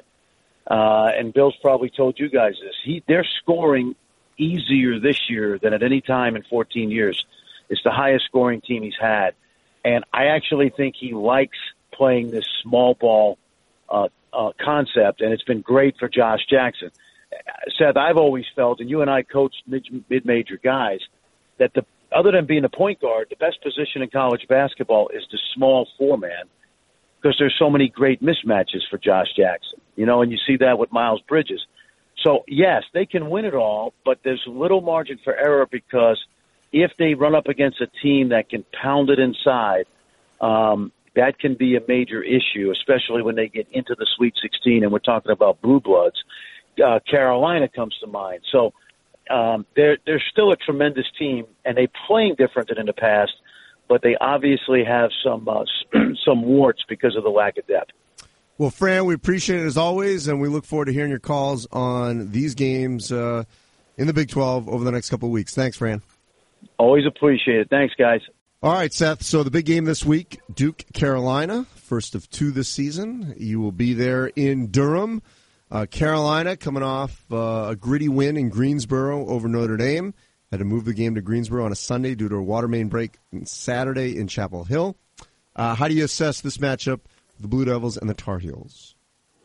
Uh, and Bill's probably told you guys this. He, they're scoring easier this year than at any time in fourteen years. It's the highest scoring team he's had. And I actually think he likes playing this small ball uh, uh, concept, and it's been great for Josh Jackson. Seth, I've always felt, and you and I coach mid- mid-major guys, that the other than being a point guard, the best position in college basketball is the small four-man because there's so many great mismatches for Josh Jackson. You know, and you see that with Miles Bridges. So, yes, they can win it all, but there's little margin for error because if they run up against a team that can pound it inside, um, that can be a major issue, especially when they get into the Sweet sixteen, and we're talking about blue bloods. Uh, Carolina comes to mind. So um, they're, they're still a tremendous team, and they're playing different than in the past, but they obviously have some uh, some warts because of the lack of depth. Well, Fran, we appreciate it as always, and we look forward to hearing your calls on these games uh, in the Big twelve over the next couple of weeks. Thanks, Fran. Always appreciate it. Thanks, guys. All right, Seth. So the big game this week, Duke, Carolina, first of two this season. You will be there in Durham. Uh, Carolina coming off uh, a gritty win in Greensboro over Notre Dame. Had to move the game to Greensboro on a Sunday due to a water main break on Saturday in Chapel Hill. Uh, how do you assess this matchup the Blue Devils and the Tar Heels?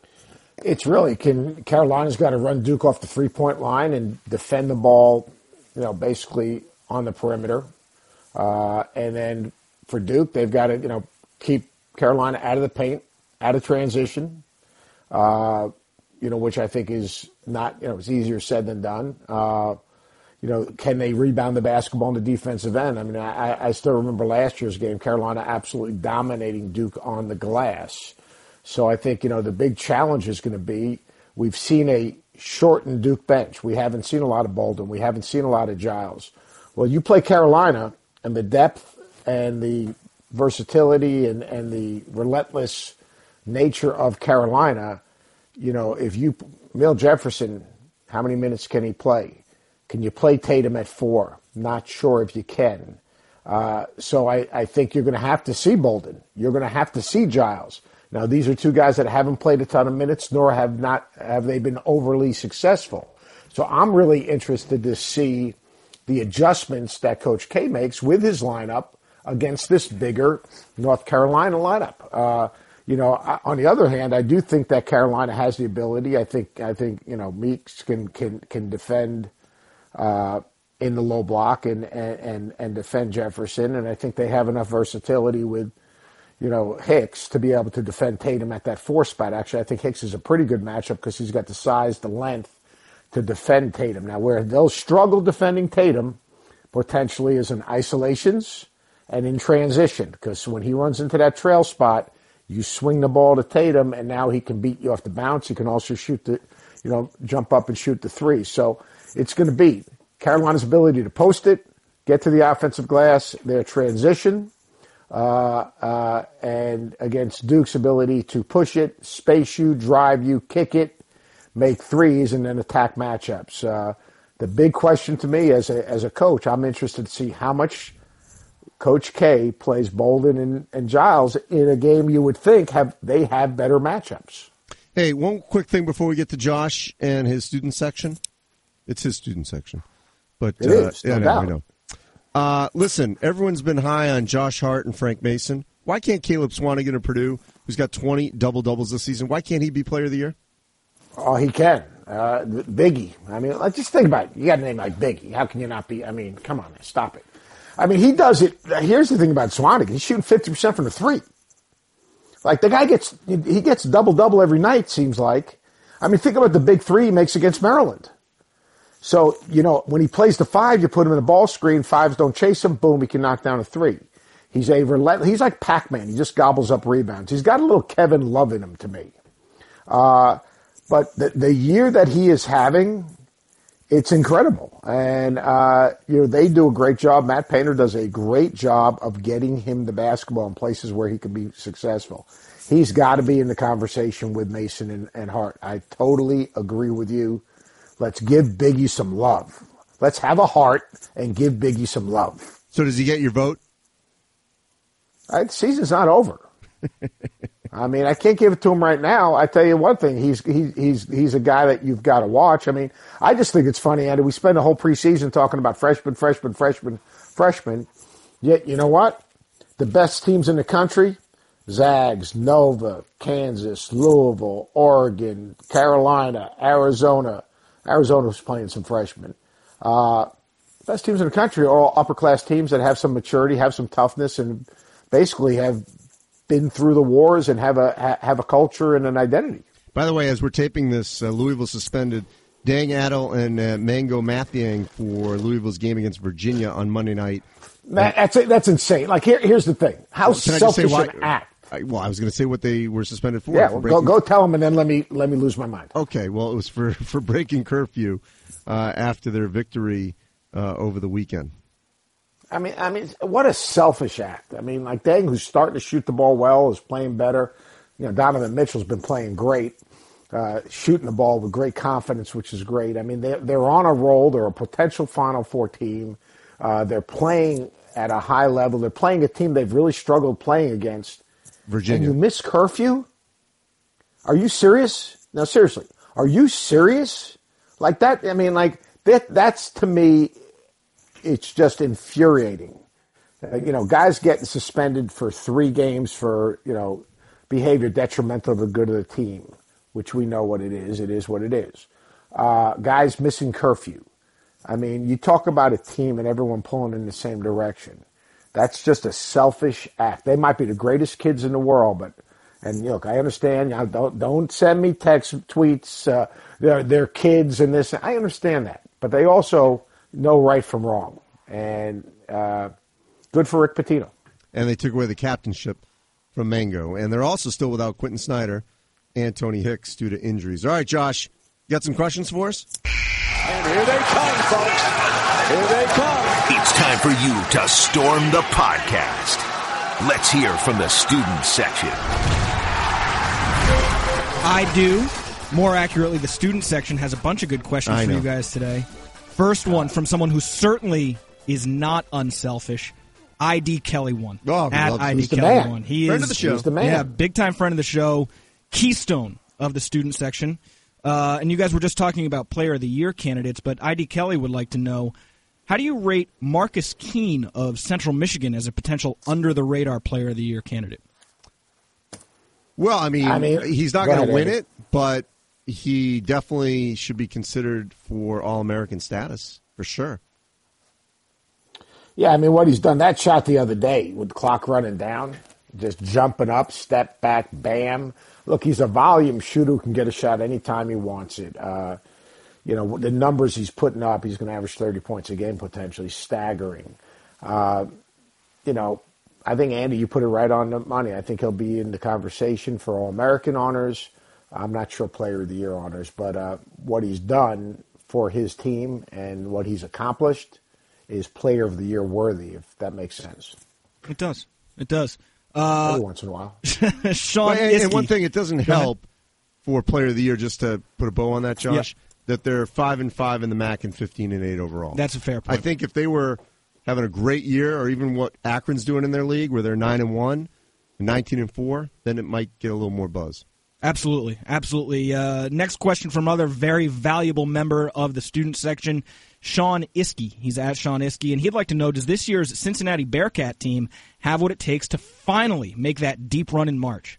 It's really, can Carolina's got to run Duke off the three-point line and defend the ball, you know, basically on the perimeter. Uh, and then for Duke, they've got to, you know, keep Carolina out of the paint, out of transition, uh, you know, which I think is not, you know, it's easier said than done. Uh, you know, can they rebound the basketball on the defensive end? I mean, I, I still remember last year's game, Carolina absolutely dominating Duke on the glass. So I think, you know, the big challenge is going to be, we've seen a shortened Duke bench. We haven't seen a lot of Bolden. We haven't seen a lot of Giles. Well, you play Carolina, and the depth and the versatility and, and the relentless nature of Carolina, you know, if you, Emil Jefferson, how many minutes can he play? Can you play Tatum at four? Not sure if you can. Uh, so I, I think you're going to have to see Bolden. You're going to have to see Giles. Now, these are two guys that haven't played a ton of minutes, nor have not have they been overly successful. So I'm really interested to see the adjustments that Coach K makes with his lineup against this bigger North Carolina lineup. Uh, you know, on the other hand, I do think that Carolina has the ability. I think I think you know Meeks can can can defend uh, in the low block and, and and defend Jefferson, and I think they have enough versatility with, you know, Hicks to be able to defend Tatum at that four spot. Actually, I think Hicks is a pretty good matchup because he's got the size, the length to defend Tatum. Now, where they'll struggle defending Tatum potentially is in isolations and in transition, because when he runs into that trail spot, you swing the ball to Tatum, and now he can beat you off the bounce. He can also shoot the, you know, jump up and shoot the three. So it's going to be Carolina's ability to post it, get to the offensive glass, their transition, Uh, uh, and against Duke's ability to push it, space you, drive you, kick it, make threes, and then attack matchups. Uh, the big question to me as a as a coach, I'm interested to see how much Coach K plays Bolden and, and Giles in a game you would think have they have better matchups. Hey, one quick thing before we get to Josh and his student section. It's his student section. But, it uh, is, no yeah, I know, doubt. I know. Uh, listen, everyone's been high on Josh Hart and Frank Mason. Why can't Caleb Swanigan of Purdue, who's got twenty double-doubles this season, why can't he be player of the year? Oh, he can. Uh, Biggie. I mean, let's just think about it. You got a name like Biggie. How can you not be? I mean, come on, man, stop it. I mean, he does it. Here's the thing about Swanigan. He's shooting fifty percent from the three. Like, the guy gets, he gets double-double every night, seems like. I mean, think about the big three he makes against Maryland. So, you know, when he plays the five, you put him in a ball screen, fives don't chase him, boom, he can knock down a three. He's a relent- he's like Pac-Man. He just gobbles up rebounds. He's got a little Kevin Love in him to me. Uh, but the, the year that he is having, it's incredible. And, uh, you know, they do a great job. Matt Painter does a great job of getting him the basketball in places where he can be successful. He's got to be in the conversation with Mason and, and Hart. I totally agree with you. Let's give Biggie some love. Let's have a heart and give Biggie some love. So does he get your vote? Right, the season's not over. I mean, I can't give it to him right now. I tell you one thing, he's he, he's he's a guy that you've got to watch. I mean, I just think it's funny, Andy. We spend the whole preseason talking about freshmen, freshmen, freshmen, freshmen. Yet, you know what? The best teams in the country, Zags, Nova, Kansas, Louisville, Oregon, Carolina, Arizona. Arizona was playing some freshmen. Uh, best teams in the country are all upper-class teams that have some maturity, have some toughness, and basically have been through the wars and have a have a culture and an identity. By the way, as we're taping this, uh, Louisville suspended Dang Adel and uh, Mango Mathiang for Louisville's game against Virginia on Monday night. That, that's that's insane. Like, here, here's the thing. How Well, can I just say selfish why- an act. I, well, I was going to say what they were suspended for. Yeah, for well, go, breaking- go tell them, and then let me let me lose my mind. Okay, well, it was for, for breaking curfew uh, after their victory uh, over the weekend. I mean, I mean, what a selfish act. I mean, like Dang, who's starting to shoot the ball well, is playing better. You know, Donovan Mitchell's been playing great, uh, shooting the ball with great confidence, which is great. I mean, they're, they're on a roll. They're a potential Final Four team. Uh, they're playing at a high level. They're playing a team they've really struggled playing against. Virginia. And you miss curfew? Are you serious? No, seriously. Are you serious? Like that, I mean, like, that. that's to me, it's just infuriating. Uh, you know, guys getting suspended for three games for, you know, behavior detrimental to the good of the team, which we know what it is. It is what it is. Uh, guys missing curfew. I mean, you talk about a team and everyone pulling in the same direction. That's just a selfish act. They might be the greatest kids in the world, but and look, I understand. You know, don't don't send me text tweets. Uh, they're they're kids and this. I understand that, but they also know right from wrong. And uh, good for Rick Pitino. And they took away the captainship from Mango, and they're also still without Quentin Snyder and Tony Hicks due to injuries. All right, Josh, you got some questions for us? And here they come, folks. Here they come. It's time for you to storm the podcast. Let's hear from the student section. I do. More accurately, the student section has a bunch of good questions I for know. you guys today. First one from someone who certainly is not unselfish. I D Kelly one. Oh, at loves- I D he's the Kelly man. one. He Friend is of the show. He's the man. Yeah, big time friend of the show. Keystone of the student section. Uh, and you guys were just talking about Player of the Year candidates, but I D Kelly would like to know, how do you rate Marcus Keene of Central Michigan as a potential under-the-radar Player of the Year candidate? Well, I mean, I mean, he's not go going to ahead, win Andy. it, but he definitely should be considered for All-American status, for sure. Yeah, I mean, what he's done, that shot the other day with the clock running down, just jumping up, step back, bam. Look, he's a volume shooter who can get a shot anytime he wants it. Uh, you know, the numbers he's putting up, he's going to average thirty points a game potentially, staggering. Uh, you know, I think, Andy, you put it right on the money. I think he'll be in the conversation for All-American honors. I'm not sure Player of the Year honors, but uh, what he's done for his team and what he's accomplished is Player of the Year worthy, if that makes sense. It does. It does. Uh, Every once in a while. Sean and, and Iskey. one thing, it doesn't help for Player of the Year, just to put a bow on that, Josh, Yeah. that they're five and five in the M A C and fifteen and eight overall. That's a fair I point. think if they were having a great year, or even what Akron's doing in their league, where they're nine and one, and nineteen and four, then it might get a little more buzz. Absolutely, absolutely. Uh, next question from another very valuable member of the student section, Sean Iskey. He's at Sean Iskey, and he'd like to know, does this year's Cincinnati Bearcat team have what it takes to finally make that deep run in March?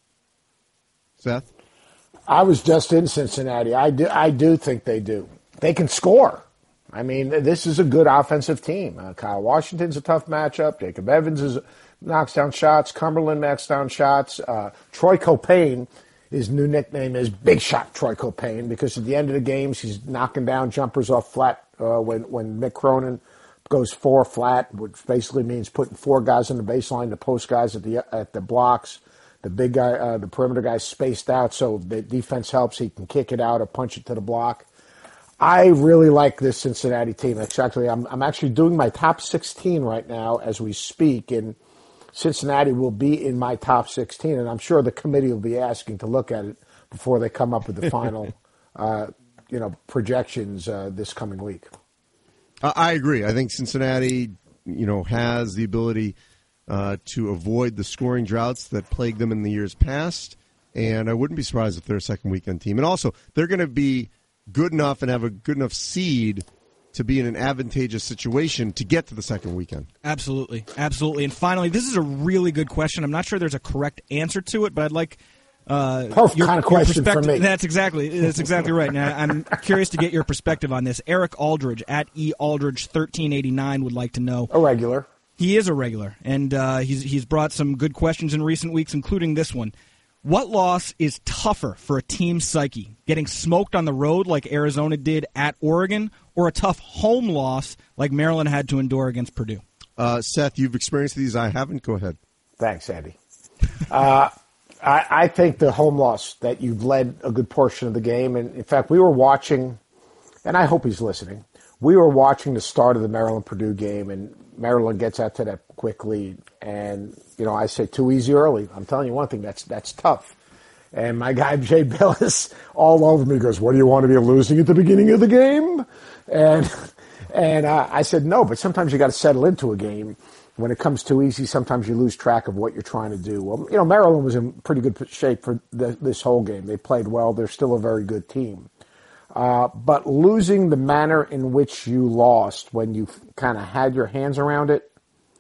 Seth? I was just in Cincinnati. I do, I do think they do. They can score. I mean, this is a good offensive team. Uh, Kyle Washington's a tough matchup. Jacob Evans is knocks down shots. Cumberland knocks down shots. Uh, Troy Copain, his new nickname is Big Shot Troy Copain, because at the end of the games, he's knocking down jumpers off flat uh, when, when Mick Cronin goes four flat, which basically means putting four guys on the baseline, the post guys at the at the blocks. The big guy, uh, the perimeter guy spaced out, so the defense helps. He can kick it out or punch it to the block. I really like this Cincinnati team. Actually, I'm, I'm actually doing my top sixteen right now as we speak, and Cincinnati will be in my top sixteen, and I'm sure the committee will be asking to look at it before they come up with the final, uh, you know, projections uh, this coming week. I I agree. I think Cincinnati, you know, has the ability uh, to avoid the scoring droughts that plagued them in the years past, and I wouldn't be surprised if they're a second weekend team. And also, they're going to be good enough and have a good enough seed to be in an advantageous situation to get to the second weekend. Absolutely, absolutely. And finally, this is a really good question. I'm not sure there's a correct answer to it, but I'd like uh, Perfect your, kind of question for perspective. me. That's exactly that's exactly right. Now, I'm curious to get your perspective on this. Eric Aldridge at E Aldridge thirteen eighty-nine would like to know. A regular. He is a regular, and uh, he's he's brought some good questions in recent weeks, including this one. What loss is tougher for a team's psyche? Getting smoked on the road like Arizona did at Oregon, or a tough home loss like Maryland had to endure against Purdue? Uh, Seth, you've experienced these. I haven't. Go ahead. Thanks, Andy. uh, I, I think the home loss, that you've led a good portion of the game. And in fact, we were watching, and I hope he's listening, we were watching the start of the Maryland-Purdue game, and Maryland gets out to that quick lead. And, you know, I say too easy early. I'm telling you one thing, that's that's tough. And my guy, Jay Billis, all over me goes, what do you want to be losing at the beginning of the game? And and uh, I said, no, but sometimes you got to settle into a game. When it comes too easy, sometimes you lose track of what you're trying to do. Well, you know, Maryland was in pretty good shape for the, this whole game. They played well. They're still a very good team. Uh, but losing the manner in which you lost when you kind of had your hands around it,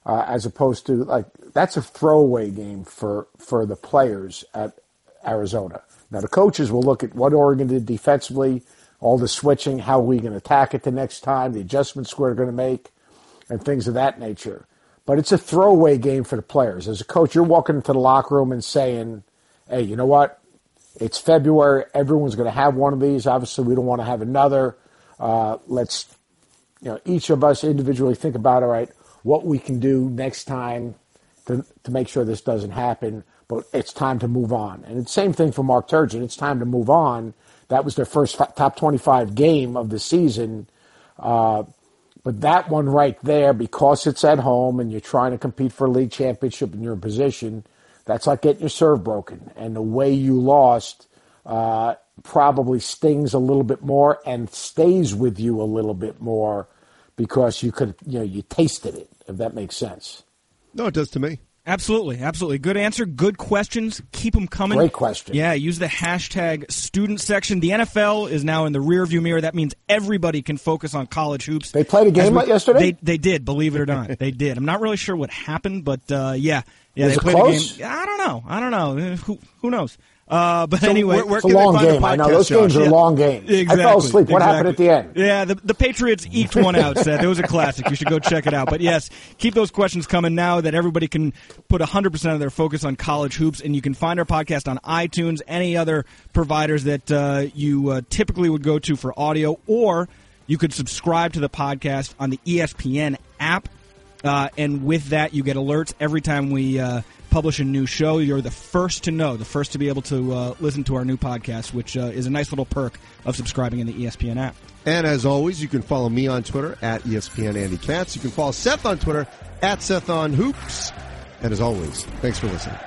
uh, as opposed to like that's a throwaway game for for the players at Arizona. Now the coaches will look at what Oregon did defensively, all the switching, how we can attack it the next time, the adjustments we're going to make, and things of that nature. But it's a throwaway game for the players. As a coach, you're walking into the locker room and saying, hey, you know what? It's February. Everyone's going to have one of these. Obviously, we don't want to have another. Uh, let's, you know, each of us individually think about, all right, what we can do next time to, to make sure this doesn't happen. But it's time to move on. And it's the same thing for Mark Turgeon. It's time to move on. That was their first top twenty-five game of the season. Uh, but that one right there, because it's at home and you're trying to compete for a league championship in your position, that's like getting your serve broken. And the way you lost uh, probably stings a little bit more and stays with you a little bit more because you could, you know, you tasted it, if that makes sense. No, it does to me. Absolutely, absolutely. Good answer, good questions. Keep them coming. Great question. Yeah, use the hashtag student section. The N F L is now in the rearview mirror. That means everybody can focus on college hoops. They played a game we, yesterday? They, they did, believe it or not. They did. I'm not really sure what happened, but uh, yeah. Yeah, Was they it played close? a game. I don't know. I don't know. Who, who knows? Uh, but so anyway, where, where it's a long game. I know those games Josh? are yeah. long games. Exactly. I fell asleep. What exactly. happened at the end? Yeah, the, the Patriots eked one out, Seth. It was a classic. You should go check it out. But yes, keep those questions coming now that everybody can put one hundred percent of their focus on college hoops. And you can find our podcast on iTunes, any other providers that uh, you uh, typically would go to for audio, or you could subscribe to the podcast on the E S P N app. Uh, and with that, you get alerts every time we uh, publish a new show. You're the first to know, the first to be able to uh, listen to our new podcast, which uh, is a nice little perk of subscribing in the E S P N app. And as always, you can follow me on Twitter at E S P N Andy Katz. You can follow Seth on Twitter at Seth on Hoops. And as always, thanks for listening.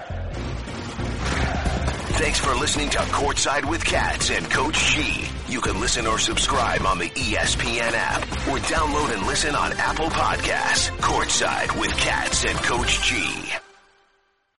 Thanks for listening to Courtside with Katz and Coach G. You can listen or subscribe on the E S P N app or download and listen on Apple Podcasts. Courtside with Katz and Coach G.